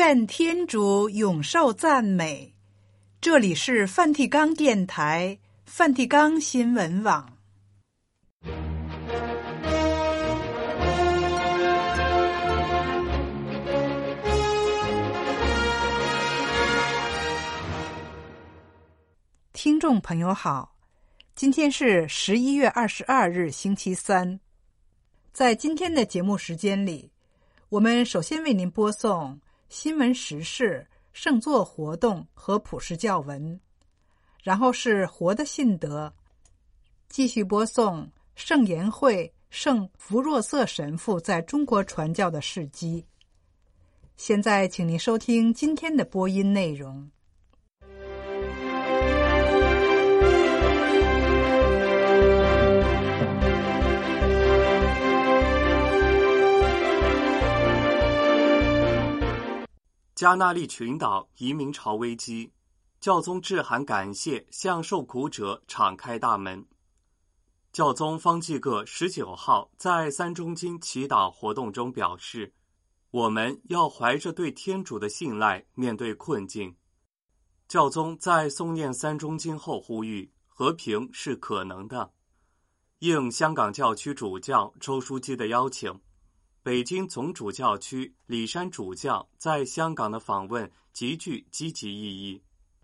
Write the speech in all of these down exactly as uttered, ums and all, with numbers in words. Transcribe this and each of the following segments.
愿天主永受赞美。这里是梵蒂冈电台、梵蒂冈新闻网。听众朋友好，今天是十一月二十二日，星期三。在今天的节目时间里，我们首先为您播送新闻时事、圣座活动和普世教文，然后是活的信德，继续播送圣言会圣福若瑟神父在中国传教的事迹。现在请您收听今天的播音内容。 加那利群岛移民潮危机，教宗致函感谢，向受苦者敞开大门。教宗方济各十九号在三中经祈祷活动中表示，我们要怀着对天主的信赖面对困境。教宗在诵念三中经后呼吁，和平是可能的。应香港教区主教周书记的邀请，北京总主教区李山主教在香港的访问极具积极意义。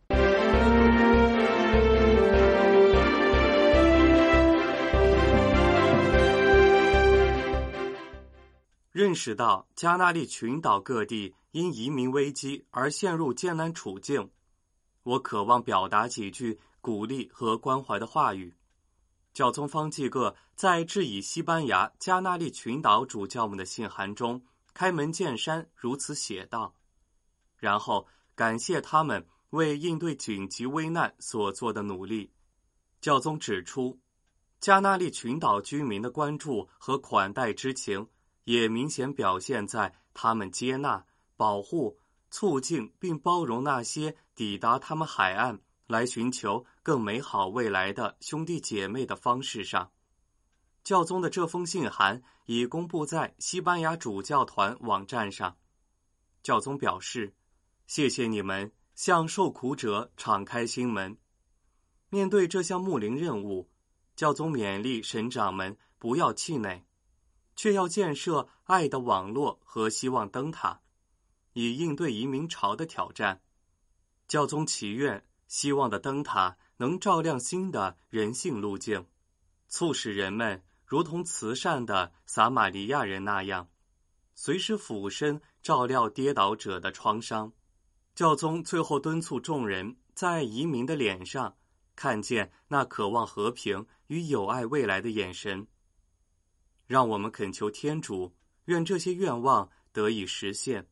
认识到加那利群岛各地因移民危机而陷入艰难处境，我渴望表达几句鼓励和关怀的话语。教宗方济各在致以西班牙加那利群岛主教们的信函中开门见山如此写道，然后感谢他们为应对紧急危难所做的努力。教宗指出，加那利群岛居民的关注和款待之情也明显表现在他们接纳、保护、促进并包容那些抵达他们海岸来寻求更美好未来的兄弟姐妹的方式上。教宗的这封信函已公布在西班牙主教团网站上。教宗表示，谢谢你们向受苦者敞开心门。面对这项牧灵任务，教宗勉励神长们不要气馁，却要建设爱的网络和希望灯塔，以应对移民潮的挑战。教宗祈愿希望的灯塔能照亮新的人性路径，促使人们如同慈善的撒玛利亚人那样，随时俯身照料跌倒者的创伤。教宗最后敦促众人在移民的脸上看见那渴望和平与友爱未来的眼神。让我们恳求天主，愿这些愿望得以实现。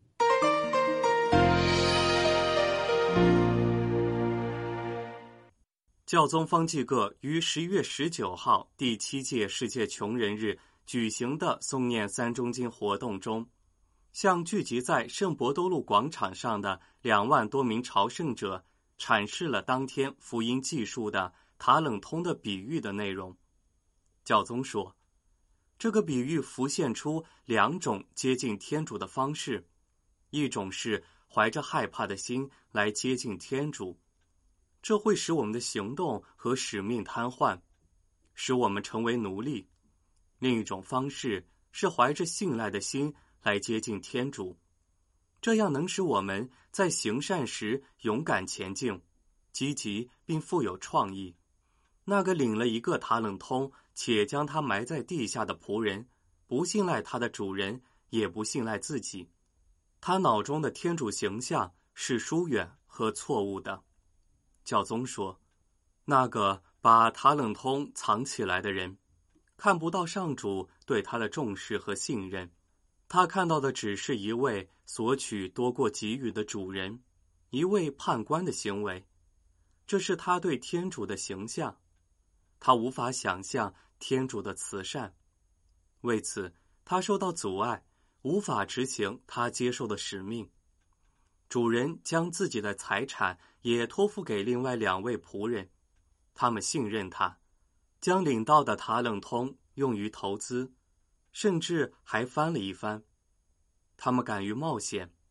教宗方济各于十一月十九号第七届世界穷人日举行的诵念三中经活动中，向聚集在圣伯多禄广场上的两万多名朝圣者阐释了当天福音记述的塔冷通的比喻的内容。教宗说，这个比喻浮现出两种接近天主的方式，一种是怀着害怕的心来接近天主，这会使我们的行动和使命瘫痪，使我们成为奴隶。另一种方式是怀着信赖的心来接近天主，这样能使我们在行善时勇敢前进，积极并富有创意。那个领了一个塔冷通且将他埋在地下的仆人，不信赖他的主人，也不信赖自己。他脑中的天主形象是疏远和错误的。教宗说，那个把塔冷通藏起来的人，看不到上主对他的重视和信任，他看到的只是一位索取多过给予的主人，一位判官的行为。这是他对天主的形象，他无法想象天主的慈善，为此他受到阻碍，无法执行他接受的使命。主人将自己的财产也托付给另外两位仆人，他们信任他，将领到的塔冷通用于投资，甚至还翻了一番。他们敢于冒险，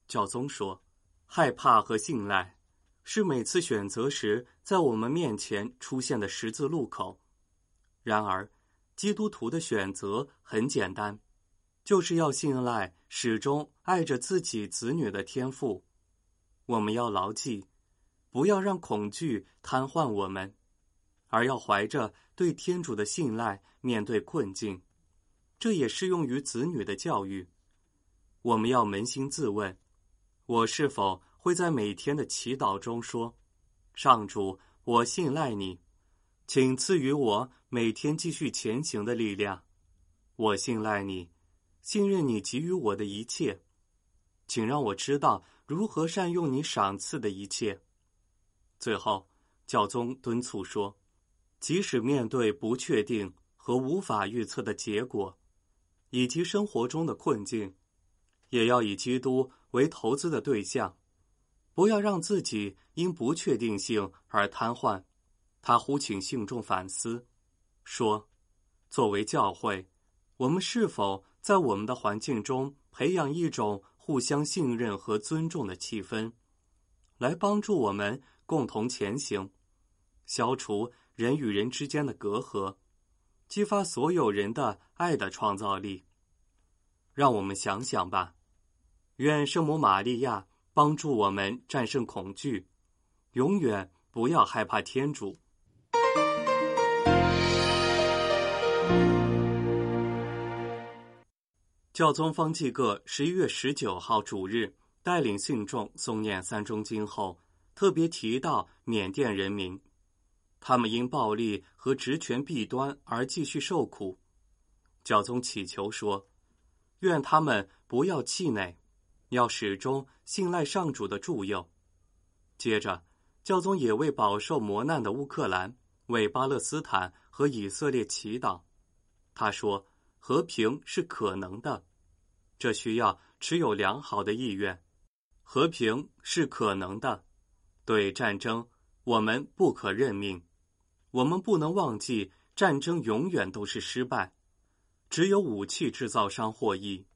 教宗说，害怕和信赖是每次选择时在我们面前出现的十字路口。然而，基督徒的选择很简单，就是要信赖始终爱着自己子女的天父。我们要牢记，不要让恐惧瘫痪我们，而要怀着对天主的信赖面对困境。这也适用于子女的教育。我们要扪心自问，我是否会在每天的祈祷中说，上主，我信赖你，请赐予我每天继续前行的力量。我信赖你，信任你给予我的一切，请让我知道如何善用你赏赐的一切。最后，教宗敦促说，即使面对不确定和无法预测的结果，以及生活中的困境，也要以基督为投资的对象，不要让自己因不确定性而瘫痪。他呼请信众反思，说，作为教会，我们是否在我们的环境中培养一种互相信任和尊重的气氛，来帮助我们共同前行，消除人与人之间的隔阂，激发所有人的爱的创造力。让我们想想吧，愿圣母玛利亚帮助我们战胜恐惧，永远不要害怕天主。教宗方济各十一月十九号主日带领信众诵念三中经后，特别提到缅甸人民，他们因暴力和职权弊端而继续受苦。教宗祈求说，愿他们不要气馁，要始终信赖上主的助佑。接着，教宗也为饱受磨难的乌克兰、为巴勒斯坦和以色列祈祷。他说，和平是可能的，这需要持有良好的意愿。和平是可能的，对战争，我们不可认命。我们不能忘记，战争永远都是失败，只有武器制造商获益。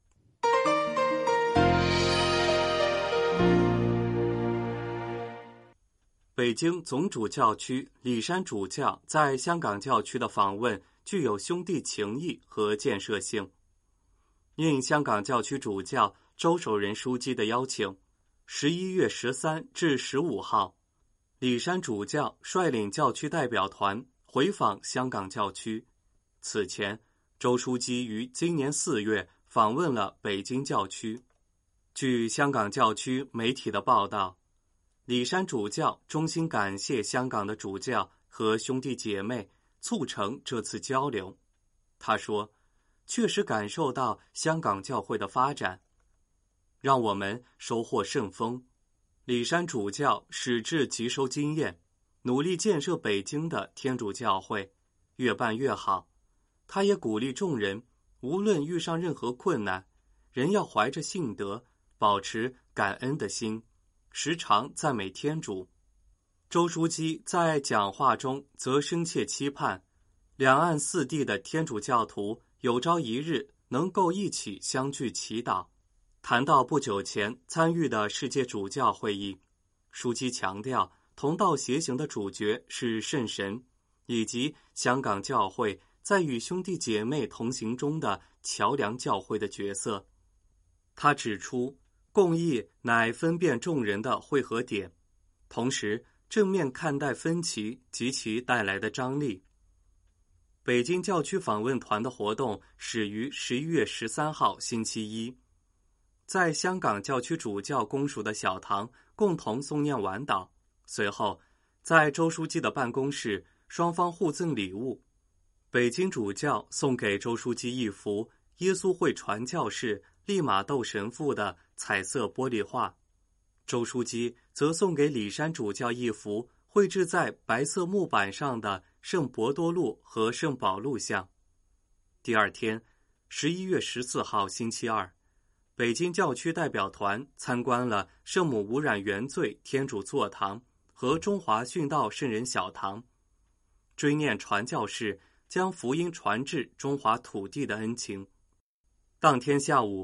北京总主教区李山主教在香港教区的访问具有兄弟情谊和建设性。应香港教区主教周守仁书记的邀请，十一月十三至十五号，李山主教率领教区代表团回访香港教区。此前，周书记于今年四月访问了北京教区。据香港教区媒体的报道，李山主教衷心感谢香港的主教和兄弟姐妹促成这次交流。他说，确实感受到香港教会的发展，让我们收获甚丰。李山主教矢志汲收经验，努力建设北京的天主教会，越办越好。他也鼓励众人，无论遇上任何困难，人要怀着信德，保持感恩的心，时常赞美天主。周书记在讲话中则深切期盼，两岸四地的天主教徒有朝一日能够一起相聚祈祷。谈到不久前参与的世界主教会议，书记强调同道协行的主角是圣神，以及香港教会在与兄弟姐妹同行中的桥梁教会的角色。他指出，共议乃分辨众人的汇合点，同时正面看待分歧及其带来的张力。北京教区访问团的活动始于十一月十三号星期一，在香港教区主教公署的小堂共同诵念晚祷，随后在周书记的办公室双方互赠礼物。北京主教送给周书记一幅耶稣会传教士利玛窦神父的彩色玻璃画，周书记则送给李山主教一幅绘制在白色木板上的圣伯多禄和圣保禄像。第二天，十一月十四号星期二，北京教区代表团参观了圣母无染原罪天主座堂和中华殉道圣人小堂，追念传教士将福音传至中华土地的恩情。当天下午，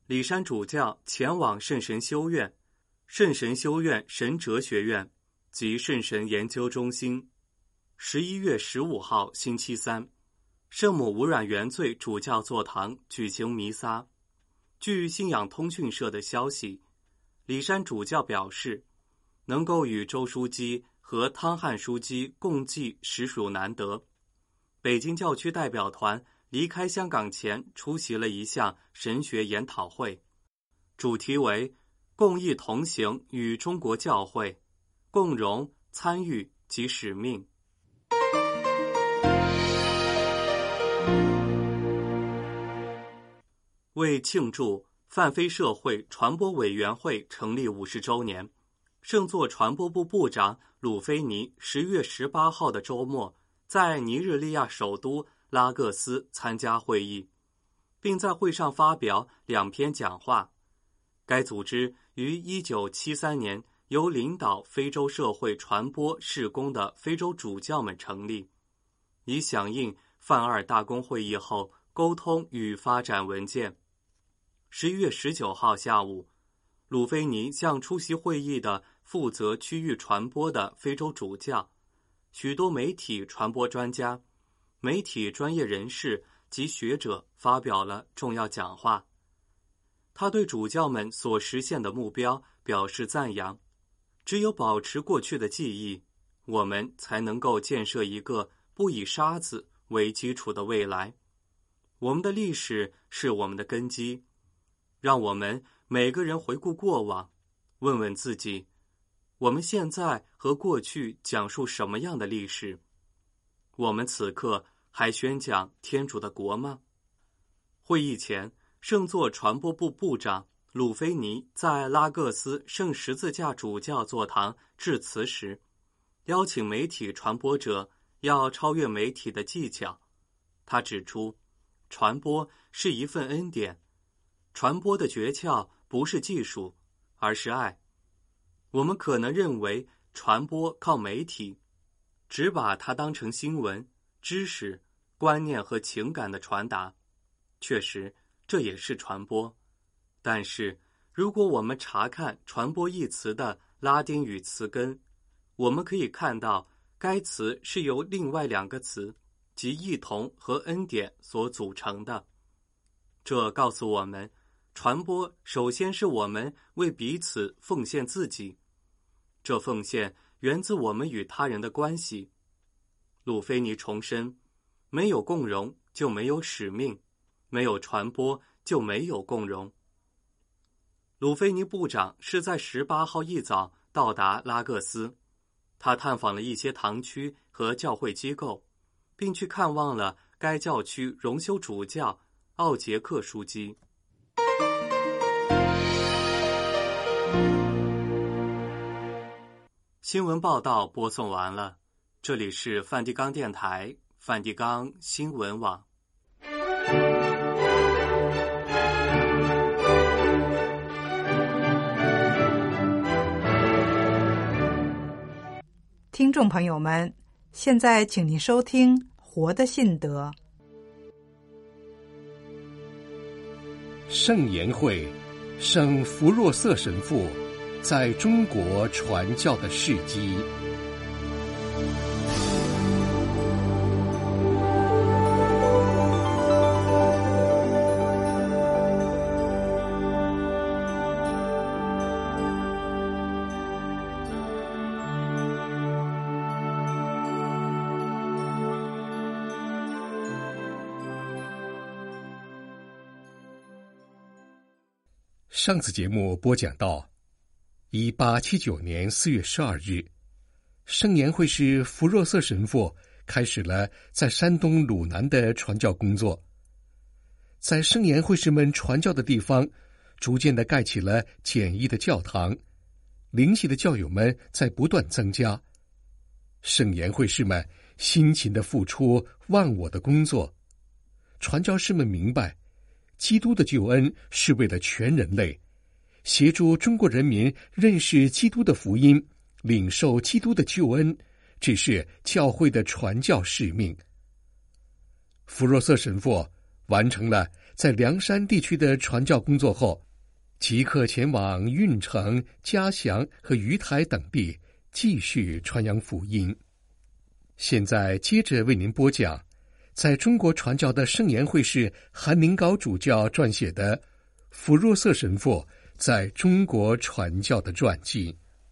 李山主教前往圣神修院、圣神修院神哲学院及圣神研究中心。十一月十五号星期三，圣母无染原罪主教座堂举行弥撒。据信仰通讯社的消息，李山主教表示，能够与周枢机和汤汉枢机共祭实属难得。北京教区代表团离开香港前出席了一项神学研讨会，主题为共益同行与中国教会，共荣、参与及使命。为庆祝泛非社会传播委员会成立五十周年，圣座传播部部长鲁菲尼十月十八号的周末在尼日利亚首都拉各斯参加会议，并在会上发表两篇讲话。该组织于一九七三年由领导非洲社会传播事工的非洲主教们成立，以响应泛二大公会议后沟通与发展文件。十一月十九号下午，鲁菲尼向出席会议的负责区域传播的非洲主教、许多媒体传播专家、媒体专业人士及学者发表了重要讲话。他对主教们所实现的目标表示赞扬。只有保持过去的记忆，我们才能够建设一个不以沙子为基础的未来。我们的历史是我们的根基。让我们每个人回顾过往，问问自己，我们现在和过去讲述什么样的历史？我们此刻还宣讲天主的国吗？会议前，圣座传播部部长鲁菲尼在拉各斯圣十字架主教座堂致辞时，邀请媒体传播者要超越媒体的技巧。他指出，传播是一份恩典，传播的诀窍不是技术，而是爱。我们可能认为传播靠媒体，只把它当成新闻、知识、观念和情感的传达。确实，这也是传播。但是，如果我们查看传播一词的拉丁语词根，我们可以看到该词是由另外两个词，即异同和恩典所组成的。这告诉我们，传播首先是我们为彼此奉献自己，这奉献源自我们与他人的关系。鲁菲尼重申，没有共荣就没有使命，没有传播就没有共荣。鲁菲尼部长是在十八号一早到达拉各斯，他探访了一些堂区和教会机构，并去看望了该教区荣休主教奥杰克枢机。新闻报道播送完了，这里是梵蒂冈电台梵蒂冈新闻网。 听众朋友们，现在请您收听《活的信德》。 圣言会圣弗若瑟神父在中国传教的事迹。上次节目播讲到，一八七九年四月十二日，圣言会士弗若瑟神父开始了在山东鲁南的传教工作。在圣言会士们传教的地方，逐渐地盖起了简易的教堂，灵系的教友们在不断增加。圣言会士们辛勤地付出忘我的工作。传教士们明白，基督的救恩是为了全人类，协助中国人民认识基督的福音，领受基督的救恩，这是教会的传教使命。弗若瑟神父完成了在凉山地区的传教工作后，即刻前往运城、嘉祥和鱼台等地继续传扬福音。现在接着为您播讲在中国传教的圣言会士韩宁高主教撰写的福若瑟神父在中国传教的传记。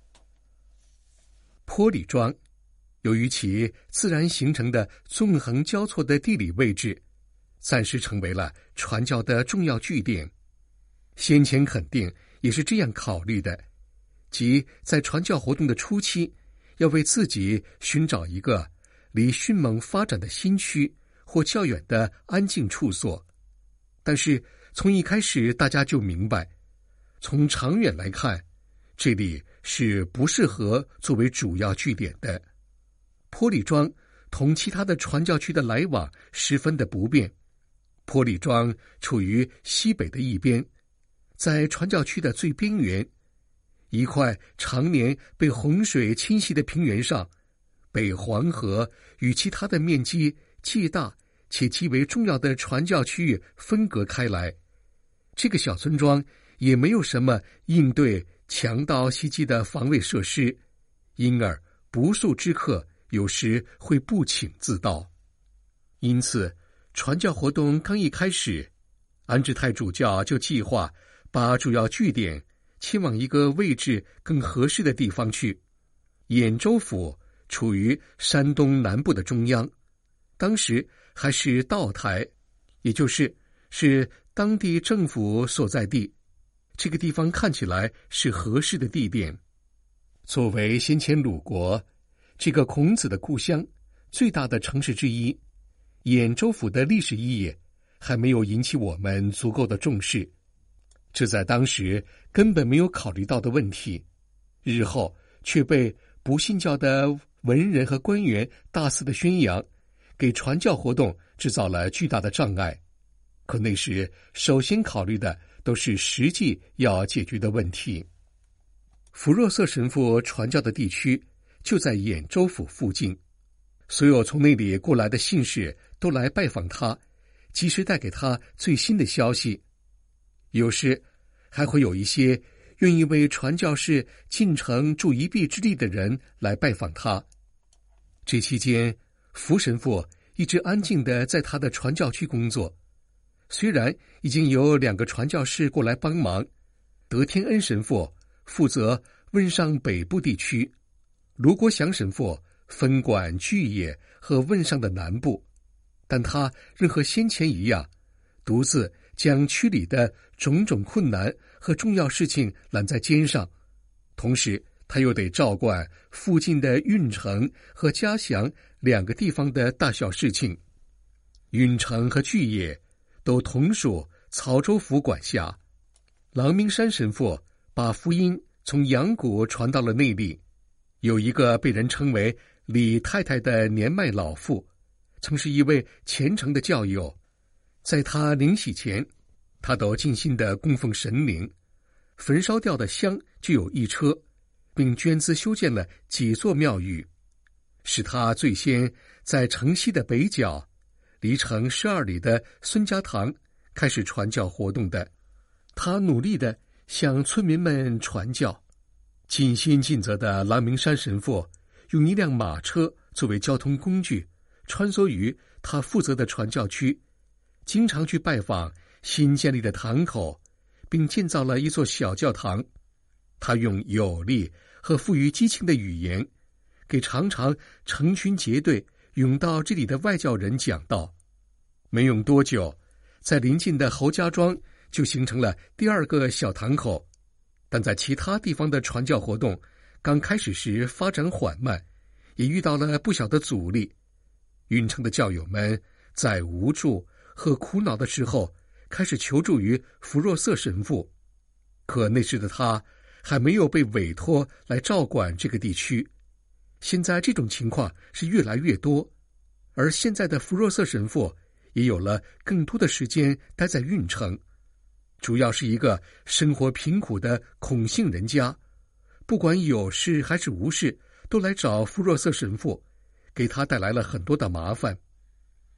坡里庄由于其自然形成的纵横交错的地理位置，暂时成为了传教的重要据点。先前肯定也是这样考虑的，即在传教活动的初期，要为自己寻找一个离迅猛发展的新区或较远的安静处所。但是从一开始大家就明白，从长远来看，这里是不适合作为主要据点的。坡里庄同其他的传教区的来往十分的不便。坡里庄处于西北的一边，在传教区的最边缘，一块常年被洪水侵袭的平原上，被黄河与其他的面积既大且极为重要的传教区域分隔开来。这个小村庄也没有什么应对强盗袭击的防卫设施，因而不速之客有时会不请自到。因此传教活动刚一开始，安志泰主教就计划把主要据点迁往一个位置更合适的地方去。兖州府处于山东南部的中央，当时还是道台，也就是是当地政府所在地。这个地方看起来是合适的地点。作为先前鲁国这个孔子的故乡最大的城市之一，兖州府的历史意义还没有引起我们足够的重视，这在当时根本没有考虑到的问题，日后却被不信教的文人和官员大肆的宣扬，给传教活动制造了巨大的障碍。可那时首先考虑的都是实际要解决的问题。福若瑟神父传教的地区就在兖州府附近，所有从那里过来的信士都来拜访他，及时带给他最新的消息。有时还会有一些愿意为传教士进城助一臂之力的人来拜访他。这期间，福神父一直安静地在他的传教区工作。虽然已经有两个传教士过来帮忙，德天恩神父负责汶上北部地区，卢国祥神父分管巨野和汶上的南部，但他仍和先前一样，独自将区里的种种困难和重要事情揽在肩上，同时他又得照管附近的运城和嘉祥两个地方的大小事情。运城和巨野都同属曹州府管辖。郎明山神父把福音从阳谷传到了那里。有一个被人称为李太太的年迈老妇，曾是一位虔诚的教友，在她灵洗前，她都尽心地供奉神灵，焚烧掉的香就有一车，并捐资修建了几座庙宇。是她最先在城西的北角离城十二里的孙家堂开始传教活动的。他努力地向村民们传教。尽心尽责的郎明山神父用一辆马车作为交通工具，穿梭于他负责的传教区，经常去拜访新建立的堂口，并建造了一座小教堂。他用有力和富于激情的语言，给常常成群结队涌到这里的外教人讲道。没用多久，在邻近的侯家庄就形成了第二个小堂口。但在其他地方的传教活动刚开始时发展缓慢，也遇到了不小的阻力。运城的教友们在无助和苦恼的时候，开始求助于福若瑟神父。可那时的他还没有被委托来照管这个地区。现在这种情况是越来越多，而现在的福若瑟神父也有了更多的时间待在运城。主要是一个生活贫苦的孔姓人家，不管有事还是无事，都来找福若瑟神父，给他带来了很多的麻烦。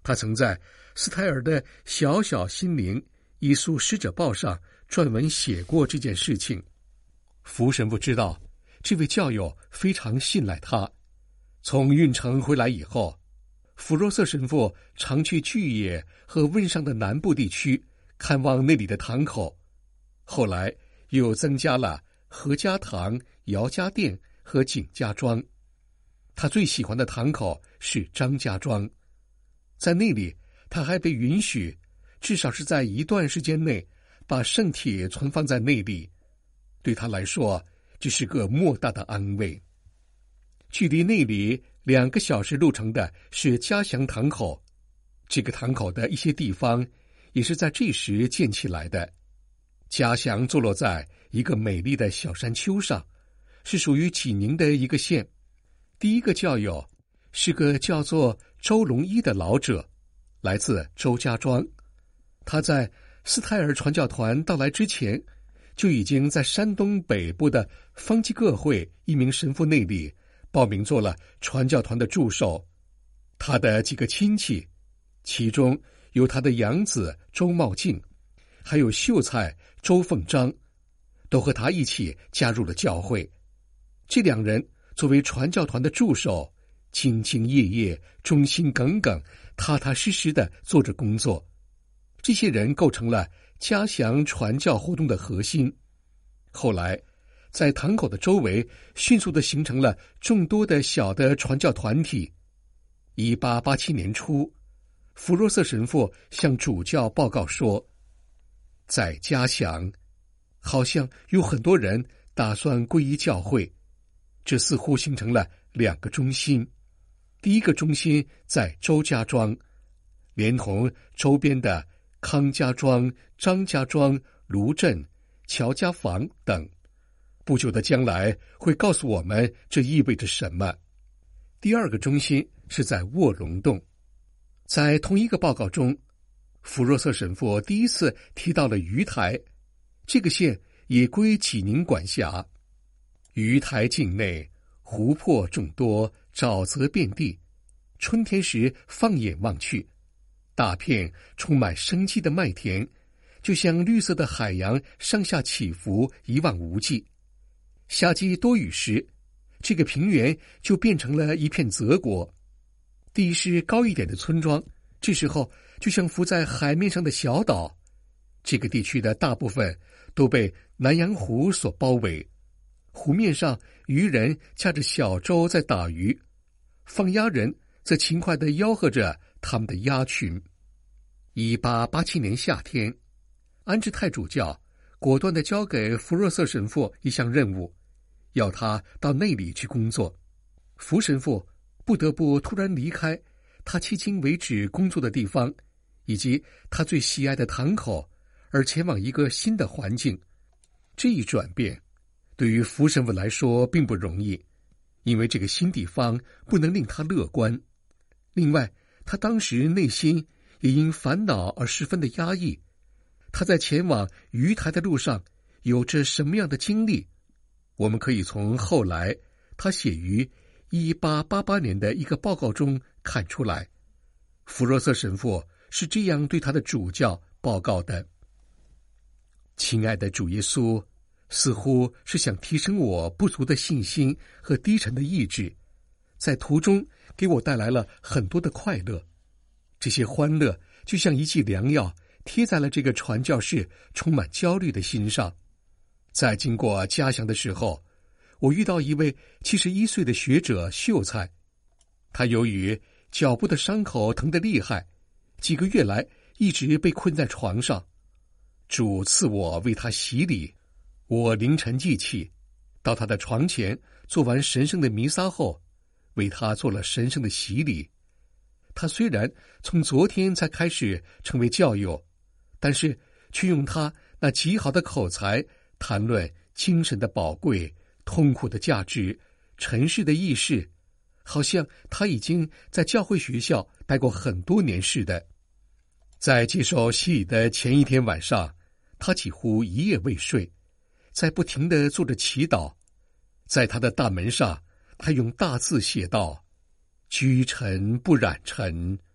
他曾在斯泰尔的小小心灵耶稣使者报上撰文写过这件事情。福神父知道这位教友非常信赖他。从运城回来以后，福若瑟神父常去巨野和汶上的南部地区看望那里的堂口，后来又增加了何家堂、姚家店和景家庄。他最喜欢的堂口是张家庄，在那里他还被允许至少是在一段时间内把圣体存放在那里，对他来说这是个莫大的安慰。距离那里两个小时路程的是嘉祥堂口，这个堂口的一些地方也是在这时建起来的。嘉祥坐落在一个美丽的小山丘上，是属于济宁的一个县。第一个教友是个叫做周龙一的老者，来自周家庄。他在斯泰尔传教团到来之前，就已经在山东北部的方济各会一名神父那里报名做了传教团的助手。他的几个亲戚，其中有他的养子周茂敬，还有秀才周凤章，都和他一起加入了教会。这两人作为传教团的助手，兢兢业业、忠心耿耿、踏踏实实地做着工作。这些人构成了嘉祥传教活动的核心。后来在堂口的周围迅速地形成了众多的小的传教团体。一八八七年初，福若瑟神父向主教报告说，在嘉祥好像有很多人打算皈依教会，这似乎形成了两个中心。第一个中心在周家庄，连同周边的康家庄、张家庄、卢镇、乔家坊等。不久的将来会告诉我们这意味着什么。第二个中心是在卧龙洞。在同一个报告中，福若瑟神父第一次提到了鱼台，这个县也归济宁管辖。鱼台境内湖泊众多，沼泽遍地，春天时放眼望去，大片充满生机的麦田就像绿色的海洋上下起伏，一望无际。夏季多雨时，这个平原就变成了一片泽国。地势高一点的村庄，这时候就像浮在海面上的小岛。这个地区的大部分都被南洋湖所包围，湖面上渔人驾着小舟在打鱼，放鸭人则勤快地吆喝着他们的鸭群。一八八七年夏天，安治泰主教果断地交给福若瑟神父一项任务，要他到那里去工作。福神父不得不突然离开他迄今为止工作的地方，以及他最喜爱的堂口，而前往一个新的环境。这一转变对于福神父来说并不容易，因为这个新地方不能令他乐观。另外，他当时内心也因烦恼而十分的压抑。他在前往鱼台的路上有着什么样的经历，我们可以从后来他写于一八八八年的一个报告中看出来。福若瑟神父是这样对他的主教报告的：亲爱的主耶稣，似乎是想提升我不足的信心和低沉的意志，在途中给我带来了很多的快乐。这些欢乐就像一剂良药，贴在了这个传教士充满焦虑的心上。在经过嘉祥的时候，我遇到一位七十一岁的学者秀才，他由于脚部的伤口疼得厉害，几个月来一直被困在床上。主赐我为他洗礼，我凌晨记起，到他的床前做完神圣的弥撒后，为他做了神圣的洗礼。他虽然从昨天才开始成为教友，但是却用他那极好的口才谈论精神的宝贵、痛苦的价值、尘世的意识，好像他已经在教会学校待过很多年似的。在接受洗礼的前一天晚上，他几乎一夜未睡，在不停地做着祈祷。在他的大门上，他用大字写道：居尘不染尘，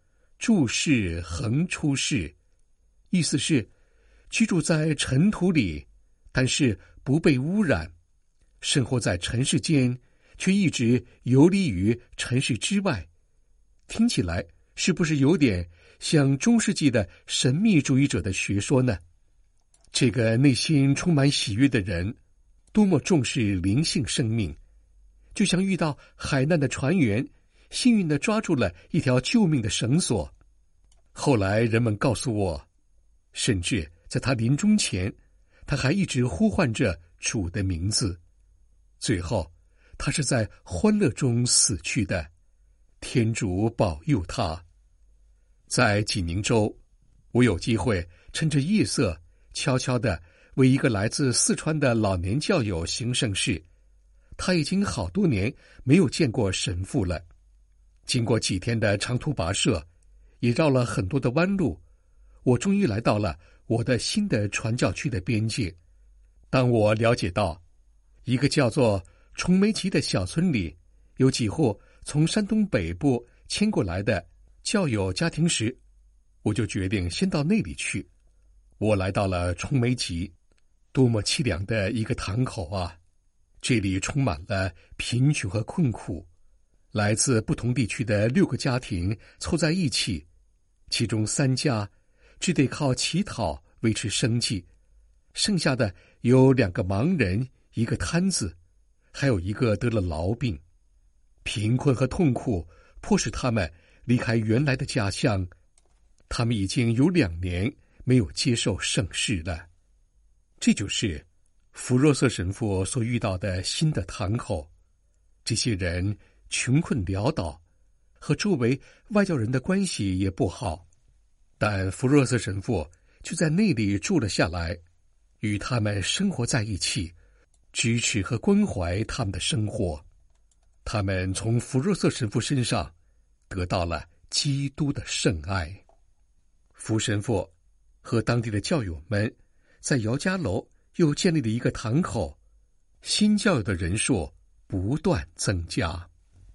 住世恒出世，意思是居住在尘土里，但是不被污染，生活在尘世间，却一直游离于尘世之外。听起来是不是有点像中世纪的神秘主义者的学说呢？这个内心充满喜悦的人，多么重视灵性生命，就像遇到海难的船员，幸运地抓住了一条救命的绳索。后来人们告诉我，甚至在他临终前，他还一直呼唤着主的名字。最后他是在欢乐中死去的，天主保佑他。在济宁州，我有机会趁着夜色悄悄地为一个来自四川的老年教友行圣事。他已经好多年没有见过神父了。经过几天的长途跋涉，也绕了很多的弯路，我终于来到了我的新的传教区的边界。当我了解到一个叫做崇梅集的小村里有几户从山东北部迁过来的教友家庭时，我就决定先到那里去。我来到了崇梅集，多么凄凉的一个堂口啊！这里充满了贫穷和困苦，来自不同地区的六个家庭凑在一起，其中三家只得靠乞讨维持生计，剩下的有两个盲人，一个瘫子，还有一个得了痨病。贫困和痛苦迫使他们离开原来的家乡，他们已经有两年没有接受圣事了。这就是福若瑟神父所遇到的新的堂口。这些人穷困潦倒，和周围外教人的关系也不好，但福若瑟神父就在那里住了下来，与他们生活在一起，支持和关怀他们的生活。他们从福若瑟神父身上得到了基督的圣爱。福神父和当地的教友们在姚家楼又建立了一个堂口，新教友的人数不断增加。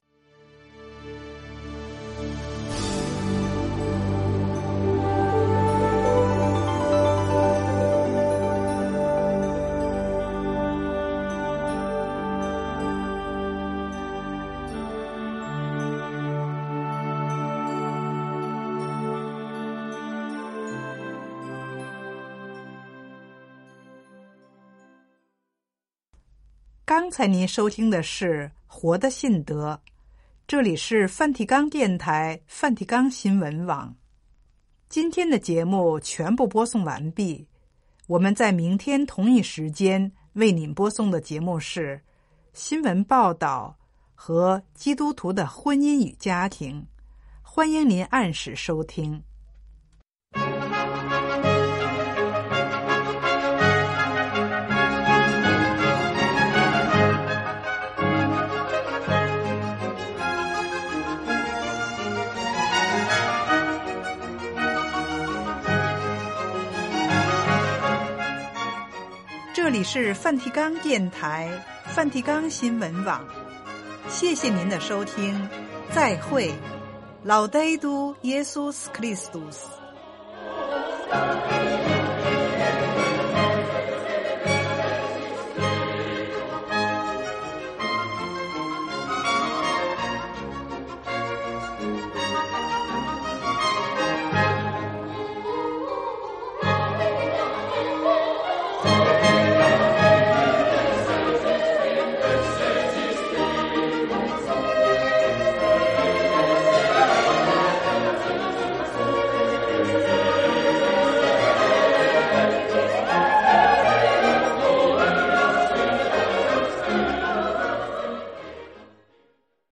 刚才您收听的是《活的信德》，这里是梵蒂冈电台梵蒂冈新闻网。今天的节目全部播送完毕，我们在明天同一时间为您播送的节目是新闻报道和基督徒的婚姻与家庭，欢迎您按时收听。这里是梵蒂冈电台梵蒂冈新闻网，谢谢您的收听，再会，Laudetur Jesus Christus。